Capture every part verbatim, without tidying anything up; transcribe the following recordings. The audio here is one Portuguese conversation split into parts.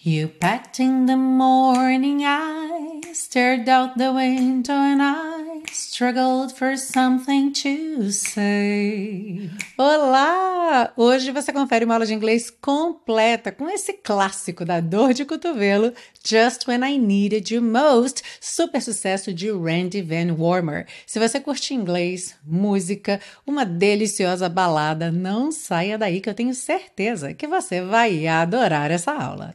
You packed in the morning, I stared out the window and I struggled for something to say. Olá! Hoje você confere uma aula de inglês completa com esse clássico da dor de cotovelo, Just When I Needed You Most, super sucesso de Randy Van Warmer. Se você curte inglês, música, uma deliciosa balada, não saia daí que eu tenho certeza que você vai adorar essa aula.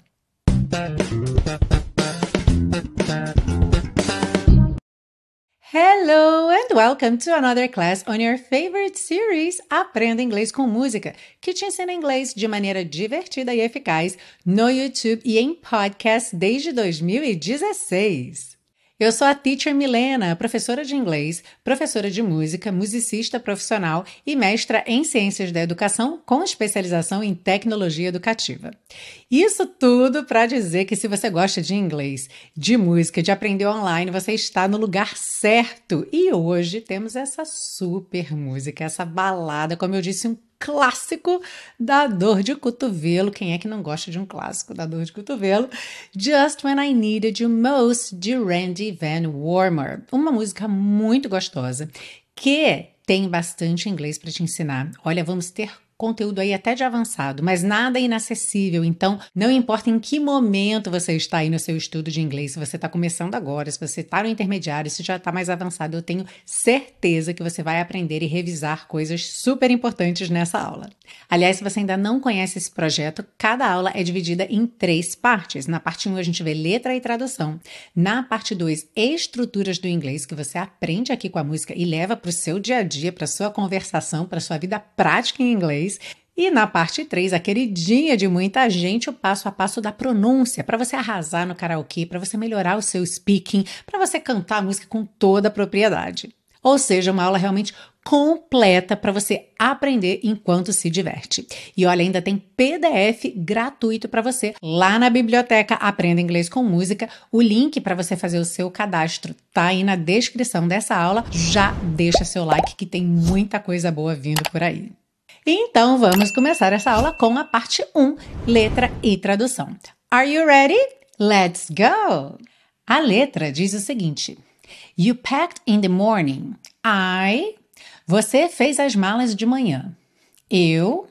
Hello and welcome to another class on your favorite series Aprenda Inglês com Música, que te ensina inglês de maneira divertida e eficaz no YouTube e em podcast desde dois mil e dezesseis. Eu sou a Teacher Milena, professora de inglês, professora de música, musicista profissional e mestra em ciências da educação com especialização em tecnologia educativa. Isso tudo para dizer que se você gosta de inglês, de música, de aprender online, você está no lugar certo. E hoje temos essa super música, essa balada, como eu disse, um clássico da dor de cotovelo. Quem é que não gosta de um clássico da dor de cotovelo? Just When I Needed You Most, de Randy Van Warmer. Uma música muito gostosa que tem bastante inglês para te ensinar. Olha, vamos ter conteúdo aí até de avançado, mas nada inacessível. Então, não importa em que momento você está aí no seu estudo de inglês, se você está começando agora, se você está no intermediário, se já está mais avançado, eu tenho certeza que você vai aprender e revisar coisas super importantes nessa aula. Aliás, se você ainda não conhece esse projeto, cada aula é dividida em três partes. Na parte um, a gente vê letra e tradução. Na parte dois, estruturas do inglês, que você aprende aqui com a música e leva para o seu dia a dia, para a sua conversação, para a sua vida prática em inglês. E na parte três, a queridinha de muita gente, o passo a passo da pronúncia, para você arrasar no karaokê, para você melhorar o seu speaking, para você cantar a música com toda a propriedade. Ou seja, uma aula realmente completa para você aprender enquanto se diverte. E olha, ainda tem P D F gratuito para você lá na biblioteca Aprenda Inglês com Música. O link para você fazer o seu cadastro tá aí na descrição dessa aula. Já deixa seu like que tem muita coisa boa vindo por aí. Então, vamos começar essa aula com a parte um, letra e tradução. Are you ready? Let's go! A letra diz o seguinte: You packed in the morning. I... Você fez as malas de manhã. Eu...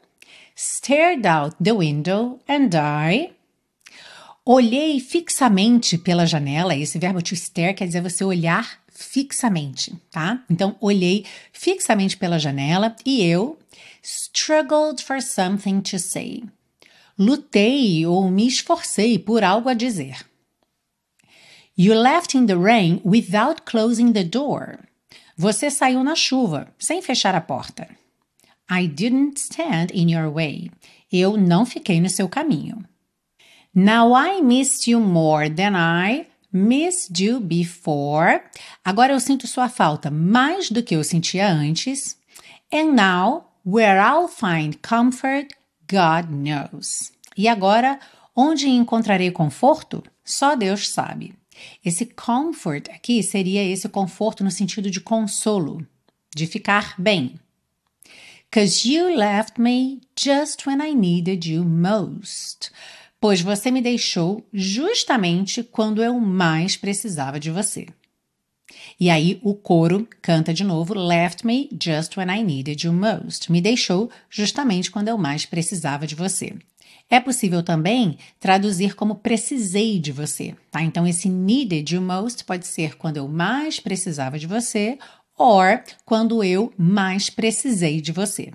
Stared out the window and I... Olhei fixamente pela janela. Esse verbo to stare quer dizer você olhar fixamente, tá? Então, olhei fixamente pela janela e eu... Struggled for something to say. Lutei ou me esforcei por algo a dizer. You left in the rain without closing the door. Você saiu na chuva, sem fechar a porta. I didn't stand in your way. Eu não fiquei no seu caminho. Now I missed you more than I missed you before. Agora eu sinto sua falta mais do que eu sentia antes. And now, where I'll find comfort, God knows. E agora, onde encontrarei conforto? Só Deus sabe. Esse comfort aqui seria esse conforto no sentido de consolo, de ficar bem. 'Cause you left me just when I needed you most. Pois você me deixou justamente quando eu mais precisava de você. E aí o coro canta de novo, left me just when I needed you most. Me deixou justamente quando eu mais precisava de você. É possível também traduzir como precisei de você, tá? Então esse needed you most pode ser quando eu mais precisava de você or quando eu mais precisei de você.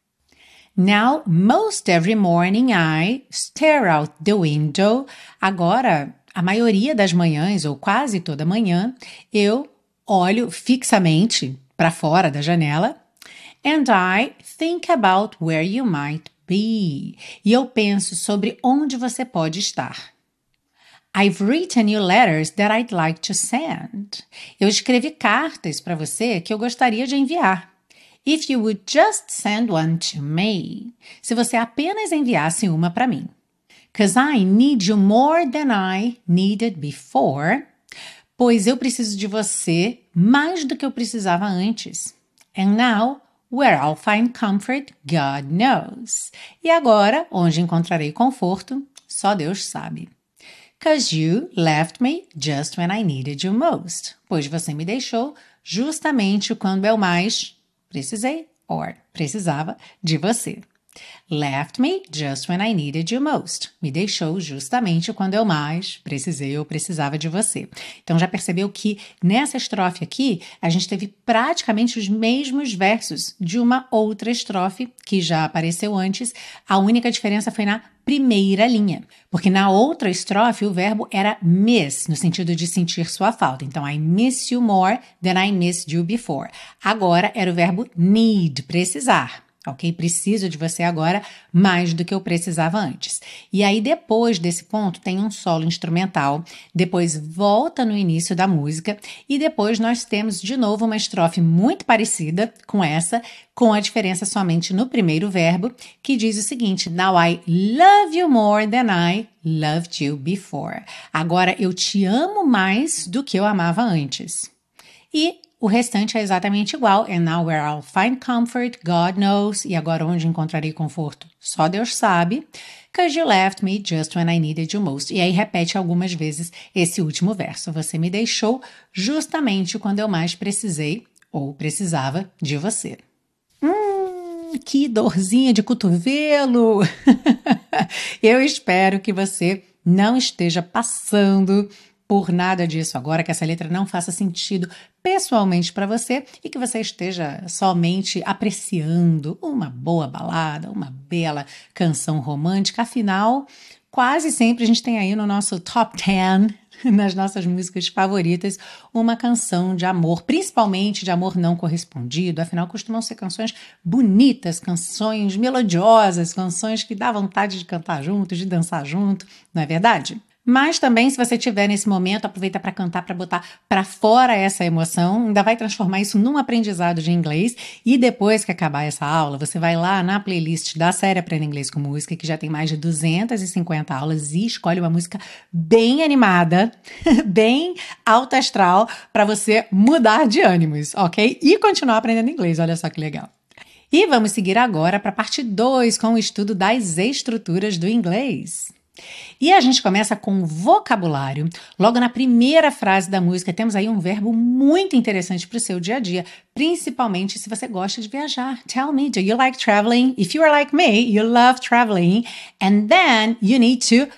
Now, most every morning I stare out the window. Agora, a maioria das manhãs, ou quase toda manhã, eu olho fixamente para fora da janela. And I think about where you might be. E eu penso sobre onde você pode estar. I've written you letters that I'd like to send. Eu escrevi cartas para você que eu gostaria de enviar. If you would just send one to me. Se você apenas enviasse uma para mim. 'Cause I need you more than I needed before. Pois eu preciso de você mais do que eu precisava antes. And now, where I'll find comfort, God knows. E agora, onde encontrarei conforto, só Deus sabe. 'Cause you left me just when I needed you most. Pois você me deixou justamente quando eu mais precisei or precisava de você. Left me just when I needed you most. Me deixou justamente quando eu mais precisei ou precisava de você. Então já percebeu que nessa estrofe aqui a gente teve praticamente os mesmos versos de uma outra estrofe que já apareceu antes. A única diferença foi na primeira linha, porque na outra estrofe o verbo era miss, no sentido de sentir sua falta. Então, I miss you more than I missed you before. Agora era o verbo need, precisar. Ok? Preciso de você agora mais do que eu precisava antes. E aí, depois desse ponto, tem um solo instrumental, depois volta no início da música e depois nós temos de novo uma estrofe muito parecida com essa, com a diferença somente no primeiro verbo, que diz o seguinte: Now I love you more than I loved you before. Agora eu te amo mais do que eu amava antes. E o restante é exatamente igual. And now where I'll find comfort, God knows. E agora onde encontrarei conforto? Só Deus sabe. 'Cause you left me just when I needed you most. E aí repete algumas vezes esse último verso. Você me deixou justamente quando eu mais precisei ou precisava de você. Hum, que dorzinha de cotovelo! Eu espero que você não esteja passando por nada disso agora, que essa letra não faça sentido pessoalmente para você e que você esteja somente apreciando uma boa balada, uma bela canção romântica. Afinal, quase sempre a gente tem aí no nosso top dez, nas nossas músicas favoritas, uma canção de amor, principalmente de amor não correspondido. Afinal, costumam ser canções bonitas, canções melodiosas, canções que dá vontade de cantar junto, de dançar junto, não é verdade? Mas também, se você tiver nesse momento, aproveita para cantar, para botar para fora essa emoção, ainda vai transformar isso num aprendizado de inglês e depois que acabar essa aula, você vai lá na playlist da série Aprenda Inglês com Música, que já tem mais de duzentas e cinquenta aulas, e escolhe uma música bem animada, bem alta astral, para você mudar de ânimos, ok? E continuar aprendendo inglês, olha só que legal. E vamos seguir agora para a parte dois, com o estudo das estruturas do inglês. E a gente começa com vocabulário. Logo na primeira frase da música, temos aí um verbo muito interessante para o seu dia a dia, principalmente se você gosta de viajar. Tell me, do you like traveling? If you are like me, you love traveling. And then you need to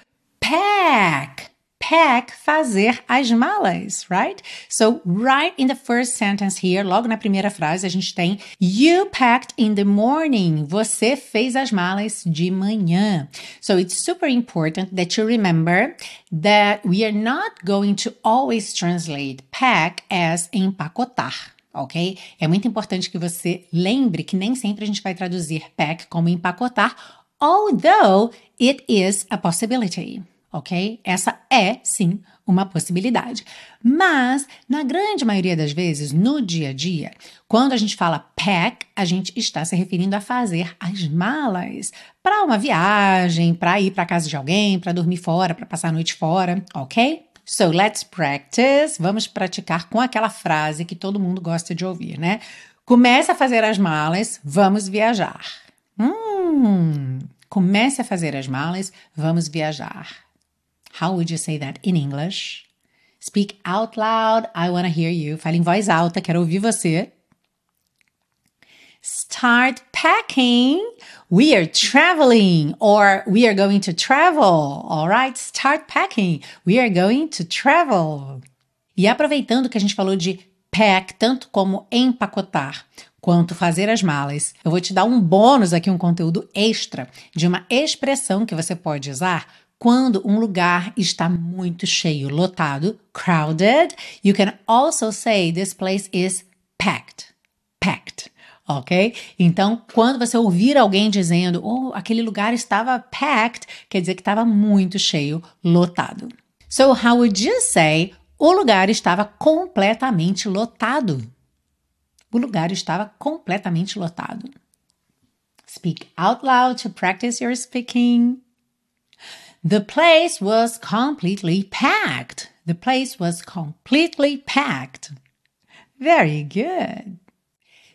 pack. Pack, fazer as malas, right? So, right in the first sentence here, logo na primeira frase, a gente tem You packed in the morning. Você fez as malas de manhã. So, it's super important that you remember that we are not going to always translate pack as empacotar. Ok? É muito importante que você lembre que nem sempre a gente vai traduzir pack como empacotar, although it is a possibility. Ok? Essa é, sim, uma possibilidade. Mas, na grande maioria das vezes, no dia a dia, quando a gente fala pack, a gente está se referindo a fazer as malas para uma viagem, para ir para casa de alguém, para dormir fora, para passar a noite fora, ok? So, let's practice. Vamos praticar com aquela frase que todo mundo gosta de ouvir, né? Comece a fazer as malas, vamos viajar. Hum, comece a fazer as malas, vamos viajar. How would you say that in English? Speak out loud. I want to hear you. Fale em voz alta. Quero ouvir você. Start packing. We are traveling or we are going to travel. All right? Start packing. We are going to travel. E aproveitando que a gente falou de pack, tanto como empacotar, quanto fazer as malas, eu vou te dar um bônus aqui, um conteúdo extra de uma expressão que você pode usar quando um lugar está muito cheio, lotado, crowded. You can also say this place is packed. Packed, ok? Então, quando você ouvir alguém dizendo, oh, aquele lugar estava packed, quer dizer que estava muito cheio, lotado. So, how would you say, o lugar estava completamente lotado? O lugar estava completamente lotado. Speak out loud to practice your speaking. The place was completely packed. The place was completely packed. Very good.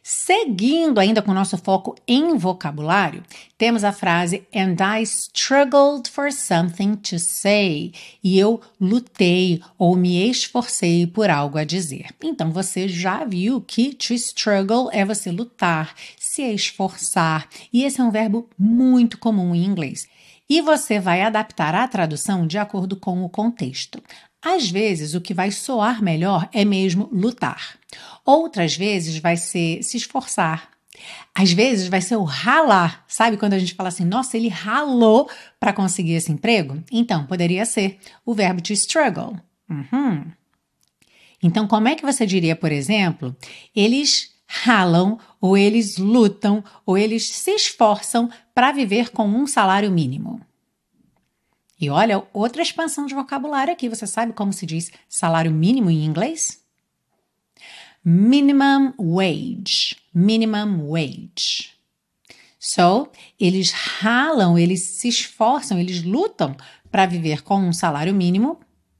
Seguindo ainda com o nosso foco em vocabulário, temos a frase And I struggled for something to say. E eu lutei ou me esforcei por algo a dizer. Então, você já viu que to struggle é você lutar, se esforçar. E esse é um verbo muito comum em inglês. E você vai adaptar a tradução de acordo com o contexto. Às vezes, o que vai soar melhor é mesmo lutar. Outras vezes vai ser se esforçar. Às vezes vai ser o ralar. Sabe quando a gente fala assim, nossa, ele ralou para conseguir esse emprego? Então, poderia ser o verbo to struggle. Uhum. Então, como é que você diria, por exemplo, eles ralam, ou eles lutam, ou eles se esforçam para viver com um salário mínimo? E olha, outra expansão de vocabulário aqui. Você sabe como se diz salário mínimo em inglês? Minimum wage. Minimum wage. So, eles ralam, eles se esforçam, eles lutam para viver com um salário mínimo.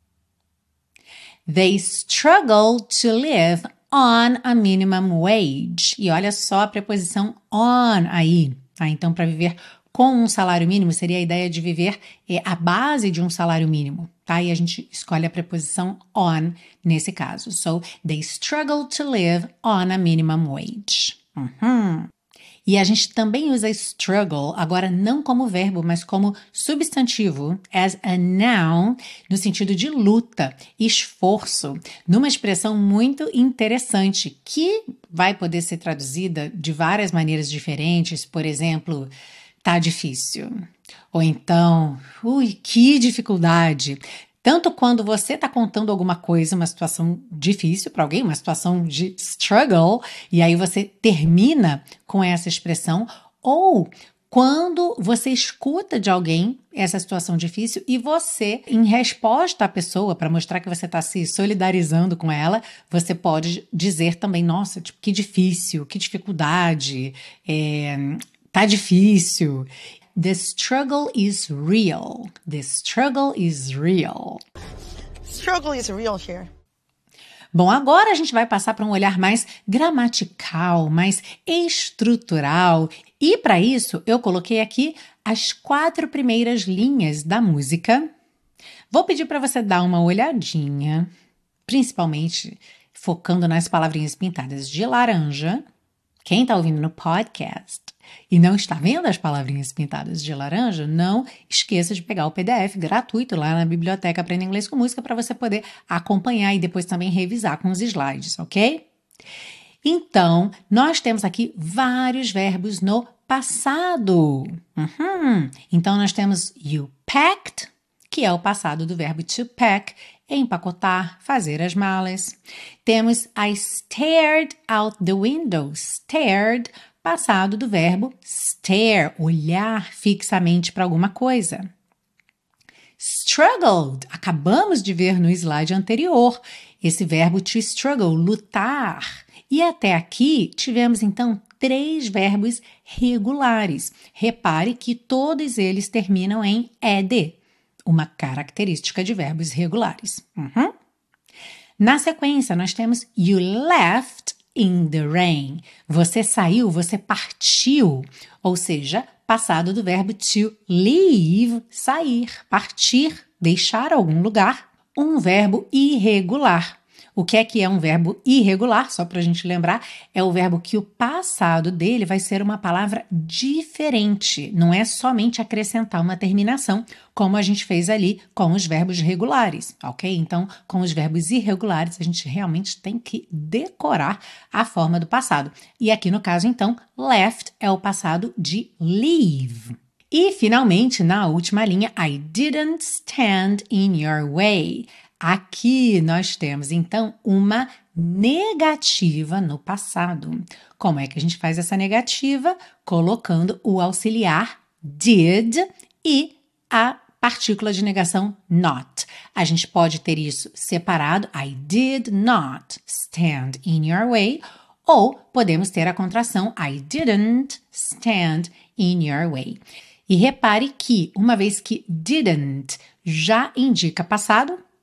They struggle to live on a minimum wage. E olha só a preposição on aí. Tá? Então, para viver com um salário mínimo, seria a ideia de viver é, a base de um salário mínimo, tá? E a gente escolhe a preposição on nesse caso. So, they struggle to live on a minimum wage. Uhum. E a gente também usa struggle, agora não como verbo, mas como substantivo, as a noun, no sentido de luta, esforço, numa expressão muito interessante, que vai poder ser traduzida de várias maneiras diferentes, por exemplo, tá difícil. Ou então, ui, que dificuldade. Tanto quando você está contando alguma coisa, uma situação difícil para alguém, uma situação de struggle, e aí você termina com essa expressão, ou quando você escuta de alguém essa situação difícil e você, em resposta à pessoa, para mostrar que você está se solidarizando com ela, você pode dizer também, nossa, tipo, que difícil, que dificuldade, é, tá difícil. The struggle is real. The struggle is real. Struggle is real here. Bom, agora a gente vai passar para um olhar mais gramatical, mais estrutural. E para isso, eu coloquei aqui as quatro primeiras linhas da música. Vou pedir para você dar uma olhadinha, principalmente focando nas palavrinhas pintadas de laranja. Quem está ouvindo no podcast e não está vendo as palavrinhas pintadas de laranja, não esqueça de pegar o P D F gratuito lá na biblioteca Aprenda Inglês com Música para você poder acompanhar e depois também revisar com os slides, ok? Então, nós temos aqui vários verbos no passado. Uhum. Então, nós temos you packed, que é o passado do verbo to pack, empacotar, fazer as malas. Temos I stared out the window. Stared, passado do verbo stare, olhar fixamente para alguma coisa. Struggled, acabamos de ver no slide anterior, esse verbo to struggle, lutar. E até aqui tivemos então três verbos regulares. Repare que todos eles terminam em ed, uma característica de verbos regulares. Uhum. Na sequência, nós temos you left in the rain. Você saiu, você partiu, ou seja, passado do verbo to leave, sair, partir, deixar algum lugar, um verbo irregular. O que é que é um verbo irregular? Só para a gente lembrar, é o verbo que o passado dele vai ser uma palavra diferente. Não é somente acrescentar uma terminação, como a gente fez ali com os verbos regulares, ok? Então, com os verbos irregulares, a gente realmente tem que decorar a forma do passado. E aqui no caso, então, left é o passado de leave. E, finalmente, na última linha, I didn't stand in your way. Aqui nós temos, então, uma negativa no passado. Como é que a gente faz essa negativa? Colocando o auxiliar did e a partícula de negação not. A gente pode ter isso separado, I did not stand in your way, ou podemos ter a contração I didn't stand in your way. E repare que, uma vez que didn't já indica passado,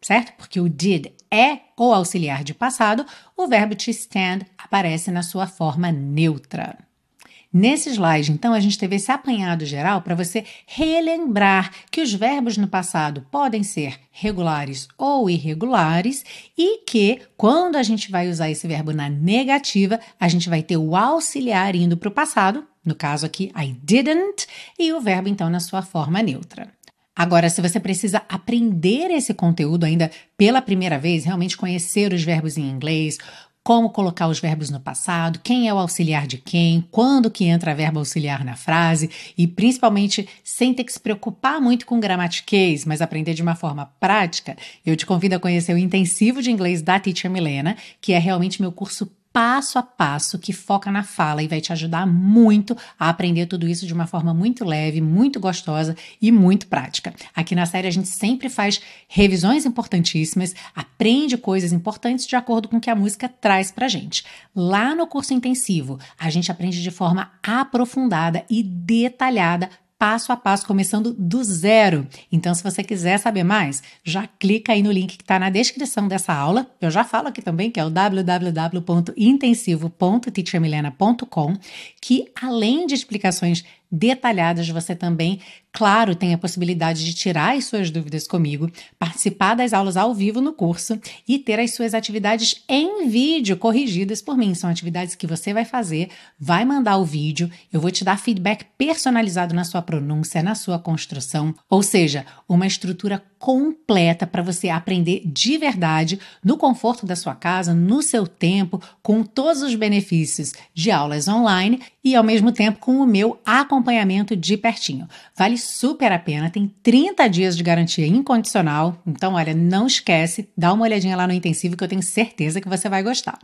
certo? Porque o did é o auxiliar de passado, o verbo to stand aparece na sua forma neutra. Nesse slide, então, a gente teve esse apanhado geral para você relembrar que os verbos no passado podem ser regulares ou irregulares e que, quando a gente vai usar esse verbo na negativa, a gente vai ter o auxiliar indo para o passado, no caso aqui, I didn't, e o verbo, então, na sua forma neutra. Agora, se você precisa aprender esse conteúdo ainda pela primeira vez, realmente conhecer os verbos em inglês, como colocar os verbos no passado, quem é o auxiliar de quem, quando que entra verbo auxiliar na frase e principalmente sem ter que se preocupar muito com gramatiquês, mas aprender de uma forma prática, eu te convido a conhecer o intensivo de inglês da Teacher Milena, que é realmente meu curso passo a passo que foca na fala e vai te ajudar muito a aprender tudo isso de uma forma muito leve, muito gostosa e muito prática. Aqui na série a gente sempre faz revisões importantíssimas, aprende coisas importantes de acordo com o que a música traz pra gente. Lá no curso intensivo, a gente aprende de forma aprofundada e detalhada passo a passo, começando do zero. Então, se você quiser saber mais, já clica aí no link que está na descrição dessa aula. Eu já falo aqui também, que é o w w w ponto intensivo ponto teacher milena ponto com, que além de explicações detalhadas, você também, claro, tem a possibilidade de tirar as suas dúvidas comigo, participar das aulas ao vivo no curso e ter as suas atividades em vídeo corrigidas por mim. São atividades que você vai fazer, vai mandar o vídeo, eu vou te dar feedback personalizado na sua pronúncia, na sua construção, ou seja, uma estrutura completa para você aprender de verdade, no conforto da sua casa, no seu tempo, com todos os benefícios de aulas online e ao mesmo tempo com o meu acompanhamento de pertinho. Vale super a pena, tem trinta dias de garantia incondicional, então olha, não esquece, dá uma olhadinha lá no intensivo que eu tenho certeza que você vai gostar.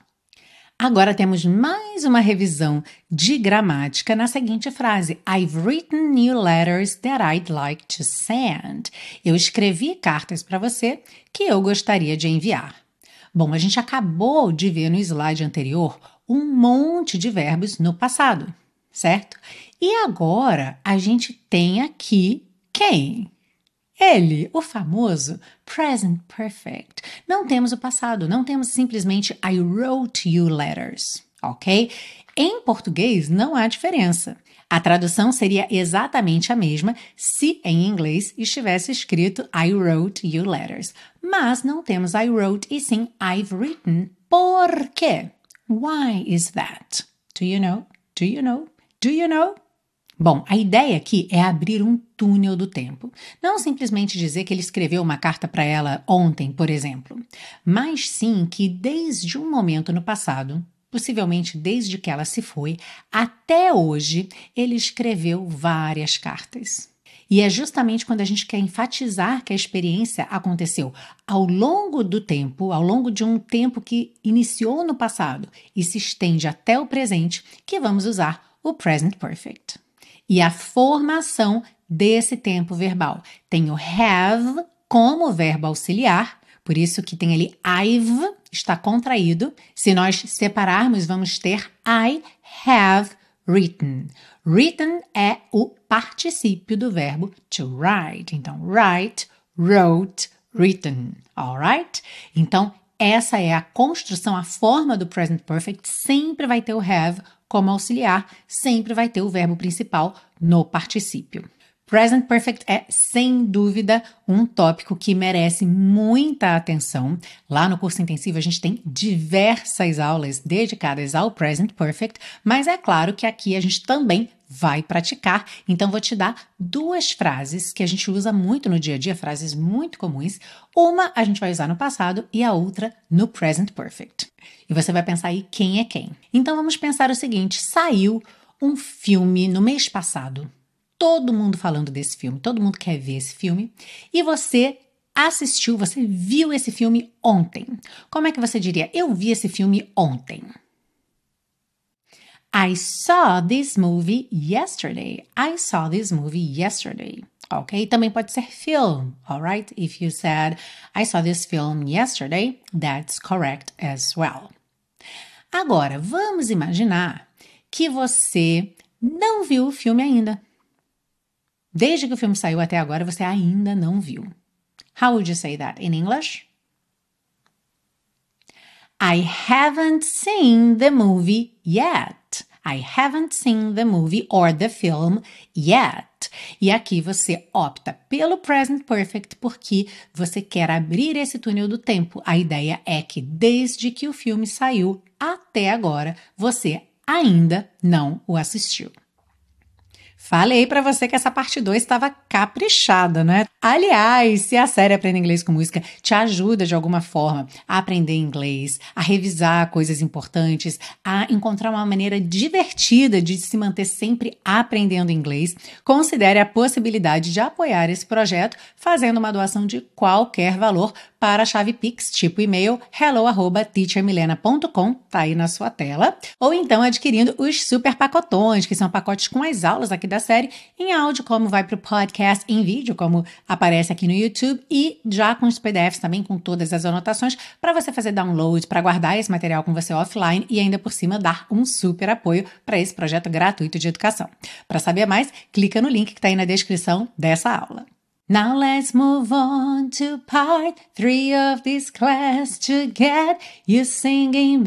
Agora temos mais uma revisão de gramática na seguinte frase: I've written new letters that I'd like to send. Eu escrevi cartas para você que eu gostaria de enviar. Bom, a gente acabou de ver no slide anterior um monte de verbos no passado, certo? E agora a gente tem aqui quem? Ele, o famoso present perfect. Não temos o passado, não temos simplesmente I wrote you letters, ok? Em português não há diferença. A tradução seria exatamente a mesma se em inglês estivesse escrito I wrote you letters. Mas não temos I wrote e sim I've written. Por quê? Why is that? Do you know? Do you know? Do you know? Bom, a ideia aqui é abrir um túnel do tempo. Não simplesmente dizer que ele escreveu uma carta para ela ontem, por exemplo, mas sim que desde um momento no passado, possivelmente desde que ela se foi, até hoje, ele escreveu várias cartas. E é justamente quando a gente quer enfatizar que a experiência aconteceu ao longo do tempo, ao longo de um tempo que iniciou no passado e se estende até o presente, que vamos usar o present perfect. E a formação desse tempo verbal tem o have como verbo auxiliar, por isso que tem ali I've, está contraído. Se nós separarmos, vamos ter I have written. Written é o particípio do verbo to write. Então, write, wrote, written. Alright? Então, essa é a construção, a forma do present perfect sempre vai ter o have como auxiliar, sempre vai ter o verbo principal no particípio. Present perfect é, sem dúvida, um tópico que merece muita atenção. Lá no curso intensivo a gente tem diversas aulas dedicadas ao present perfect, mas é claro que aqui a gente também vai praticar. Então vou te dar duas frases que a gente usa muito no dia a dia, frases muito comuns. Uma a gente vai usar no passado e a outra no present perfect. E você vai pensar aí quem é quem. Então vamos pensar o seguinte: saiu um filme no mês passado. Todo mundo falando desse filme, todo mundo quer ver esse filme, e você assistiu, você viu esse filme ontem. Como é que você diria? Eu vi esse filme ontem. I saw this movie yesterday. I saw this movie yesterday. Ok? Também pode ser film, alright? If you said, I saw this film yesterday, that's correct as well. Agora, vamos imaginar que você não viu o filme ainda. Desde que o filme saiu até agora, você ainda não viu. How would you say that in English? I haven't seen the movie yet. I haven't seen the movie or the film yet. E aqui você opta pelo present perfect porque você quer abrir esse túnel do tempo. A ideia é que desde que o filme saiu até agora, você ainda não o assistiu. Falei pra você que essa parte dois estava caprichada, né? Aliás, se a série Aprenda Inglês com Música te ajuda de alguma forma a aprender inglês, a revisar coisas importantes, a encontrar uma maneira divertida de se manter sempre aprendendo inglês, considere a possibilidade de apoiar esse projeto fazendo uma doação de qualquer valor para a chave Pix, tipo e-mail hello arroba teacher milena ponto com, tá aí na sua tela, ou então adquirindo os super pacotões, que são pacotes com as aulas aqui da série, em áudio, como vai para o podcast, em vídeo, como aparece aqui no YouTube, e já com os P D Fs também, com todas as anotações, para você fazer download, para guardar esse material com você offline e ainda por cima dar um super apoio para esse projeto gratuito de educação. Para saber mais, clica no link que está aí na descrição dessa aula. Now let's move on to part three of this class to get you singing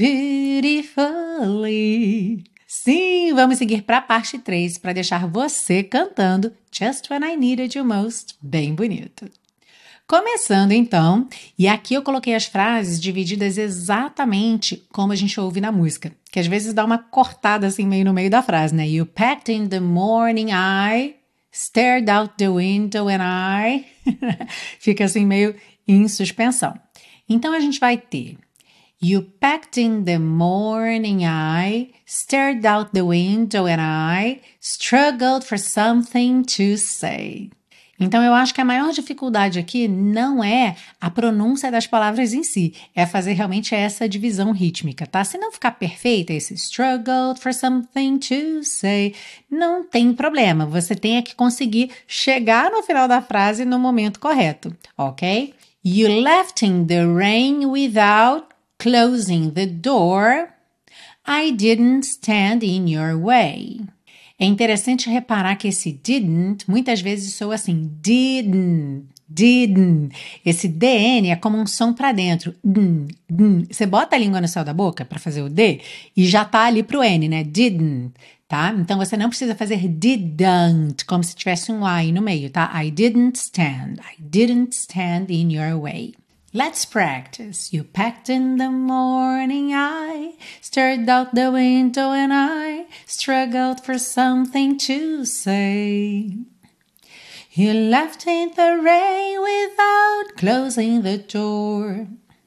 beautifully. Sim, vamos seguir para a parte três para deixar você cantando Just When I Needed You Most, bem bonito. Começando então, e aqui eu coloquei as frases divididas exatamente como a gente ouve na música, que às vezes dá uma cortada assim meio no meio da frase, né? You packed in the morning, I stared out the window and I... Fica assim meio em suspensão. Então a gente vai ter You packed in the morning, I stared out the window and I struggled for something to say. Então, eu acho que a maior dificuldade aqui não é a pronúncia das palavras em si, é fazer realmente essa divisão rítmica, tá? Se não ficar perfeita, esse struggled for something to say, não tem problema, você tem que conseguir chegar no final da frase no momento correto, ok? You left in the rain without closing the door, I didn't stand in your way. É interessante reparar que esse didn't muitas vezes soa assim, didn't, didn't. Esse D N é como um som para dentro. Dn, dn. Você bota a língua no céu da boca para fazer o D e já tá ali pro N, né? Didn't, tá? Então você não precisa fazer didn't, como se tivesse um I no meio, tá? I didn't stand, I didn't stand in your way. Let's practice. You packed in the morning, I stared out the window and I struggled for something to say. You left in the rain without closing the door.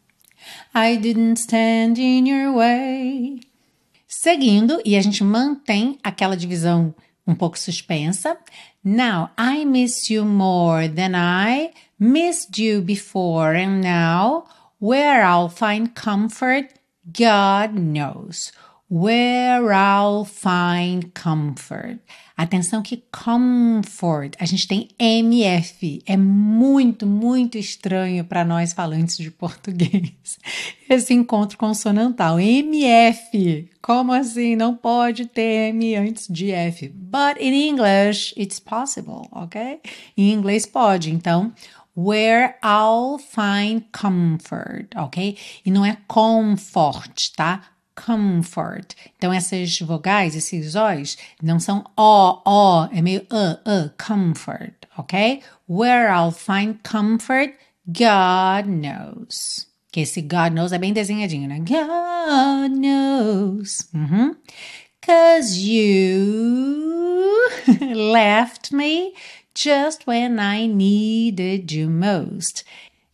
I didn't stand in your way. Seguindo, e a gente mantém aquela divisão um pouco suspensa. Now, I miss you more than I missed you before, and now, where I'll find comfort, God knows. Where I'll find comfort. Atenção que comfort, a gente tem M F. É muito, muito estranho para nós falantes de português. Esse encontro consonantal. M F. Como assim? Não pode ter M antes de F. But in English, it's possible, ok? Em inglês pode, então... Where I'll find comfort, ok? E não é comfort, tá? Comfort. Então, essas vogais, esses O's, não são O, O, é meio uh, uh, comfort, ok? Where I'll find comfort, God knows. Que esse God knows é bem desenhadinho, né? God knows. Uhum. 'Cause you left me just when I needed you most.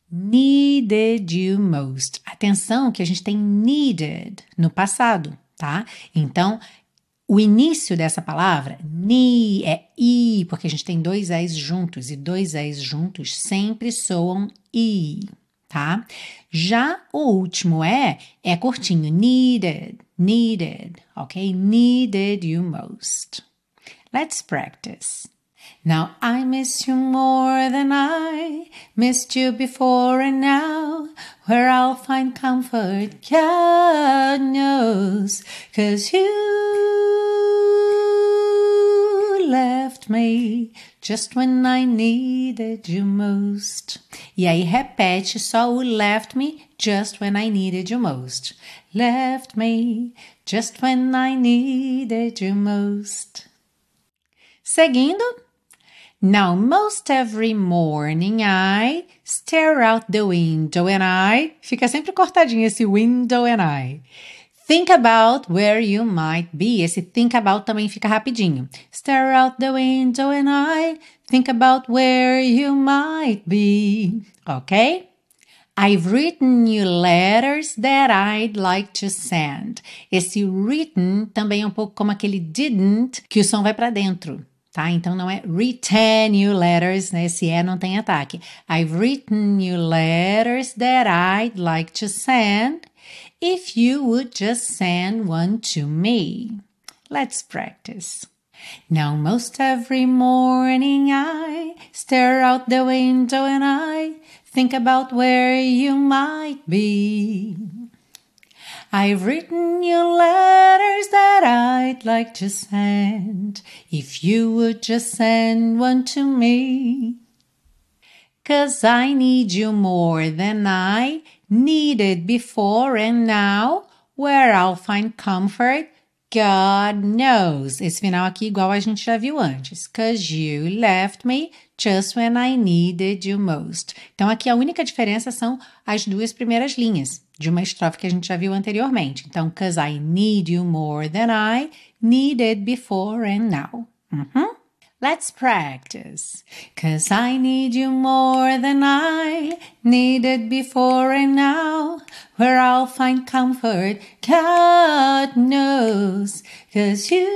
Needed you most. Atenção que a gente tem needed no passado, tá? Então, o início dessa palavra, ni, é i, porque a gente tem dois es juntos, e dois es juntos sempre soam i, tá? Já o último é, é curtinho, needed, needed, ok? Needed you most. Let's practice. Now I miss you more than I missed you before, and now where I'll find comfort, God knows, 'cause you left me just when I needed you most. E aí repete só o left me just when I needed you most. Left me just when I needed you most. Seguindo. Now most every morning I stare out the window and I... Fica sempre cortadinho esse window and I. Think about where you might be. Esse think about também fica rapidinho. Stare out the window and I think about where you might be. Ok? I've written you letters that I'd like to send. Esse written também é um pouco como aquele didn't, que o som vai para dentro. Tá? Então não é written you letters, né? Esse é não tem ataque. I've written you letters that I'd like to send. If you would just send one to me. Let's practice. Now most every morning I stare out the window and I think about where you might be. I've written you letters that I'd like to send. If you would just send one to me. 'Cause I need you more than I needed before and now. Where I'll find comfort, God knows. Esse final aqui igual a gente já viu antes. 'Cause you left me just when I needed you most. Então aqui a única diferença são as duas primeiras linhas de uma estrofe que a gente já viu anteriormente. Então, 'cause I need you more than I needed before and now. Uhum. Let's practice. 'Cause I need you more than I needed before and now. Where I'll find comfort, God knows. 'Cause you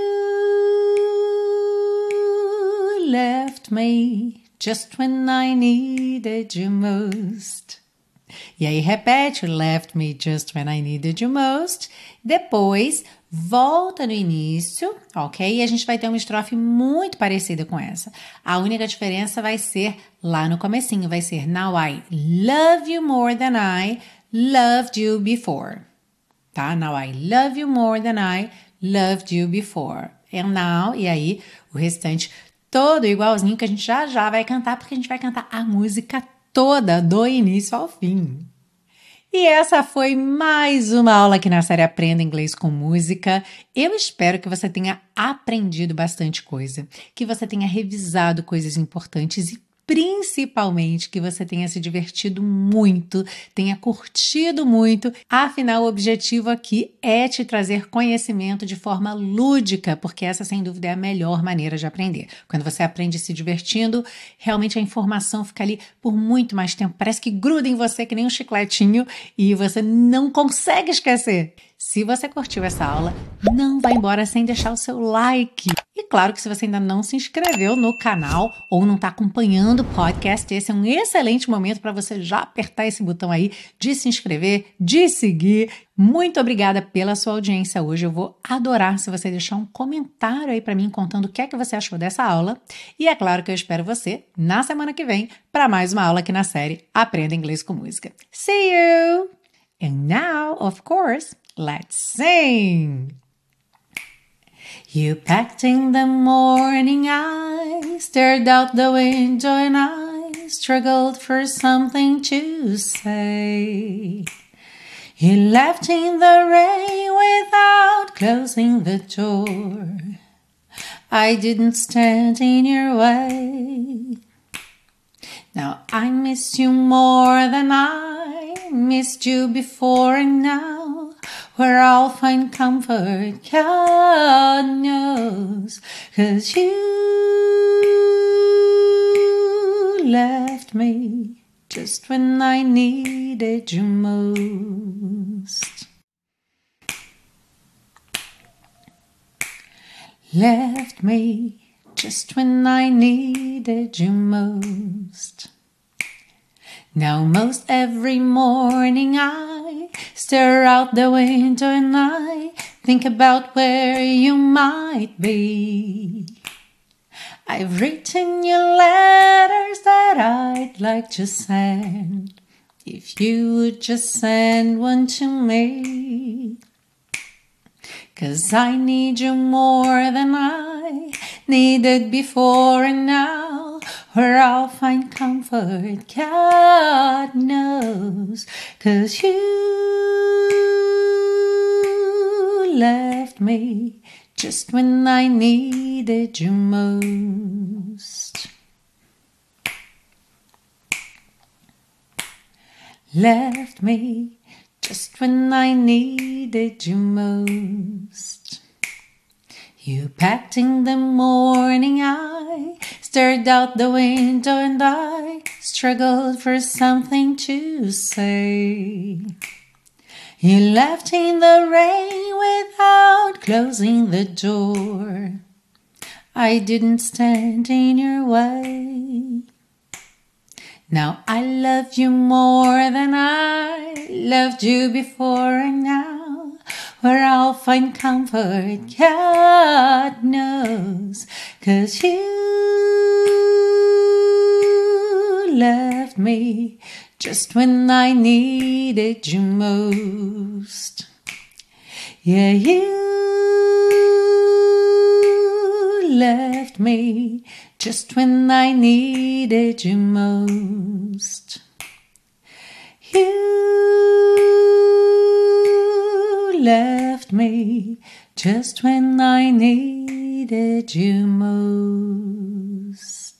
left me just when I needed you most. E aí repete, left me just when I needed you most. Depois, volta no início, ok? E a gente vai ter uma estrofe muito parecida com essa. A única diferença vai ser lá no comecinho, vai ser Now I love you more than I loved you before. Tá? Now I love you more than I loved you before. And now, e aí o restante todo igualzinho que a gente já já vai cantar, porque a gente vai cantar a música toda, do início ao fim. E essa foi mais uma aula aqui na série Aprenda Inglês com Música. Eu espero que você tenha aprendido bastante coisa, que você tenha revisado coisas importantes e principalmente que você tenha se divertido muito, tenha curtido muito. Afinal, o objetivo aqui é te trazer conhecimento de forma lúdica, porque essa, sem dúvida, é a melhor maneira de aprender. Quando você aprende se divertindo, realmente a informação fica ali por muito mais tempo. Parece que gruda em você que nem um chicletinho e você não consegue esquecer. Se você curtiu essa aula, não vá embora sem deixar o seu like. E claro que se você ainda não se inscreveu no canal ou não está acompanhando o podcast, esse é um excelente momento para você já apertar esse botão aí de se inscrever, de seguir. Muito obrigada pela sua audiência hoje. Eu vou adorar se você deixar um comentário aí para mim contando o que é que você achou dessa aula. E é claro que eu espero você na semana que vem para mais uma aula aqui na série Aprenda Inglês com Música. See you! And now, of course, let's sing! You packed in the morning, I stared out the window and I struggled for something to say. You left in the rain without closing the door. I didn't stand in your way. Now I missed you more than I missed you before and now. Where I'll find comfort, God knows. 'Cause you left me just when I needed you most. Left me just when I needed you most. Now most every morning I stare out the window and I think about where you might be. I've written you letters that I'd like to send. If you would just send one to me. 'Cause I need you more than I needed before and now. where I'll find comfort, God knows, 'cause you left me just when I needed you most. Left me just when I needed you most. You packed in the morning, I stared out the window and I struggled for something to say. You left in the rain without closing the door. I didn't stand in your way. Now I love you more than I loved you before, and now where I'll find comfort, God knows, 'cause you left me just when I needed you most. Yeah, you left me just when I needed you most. You left me just when I needed you most.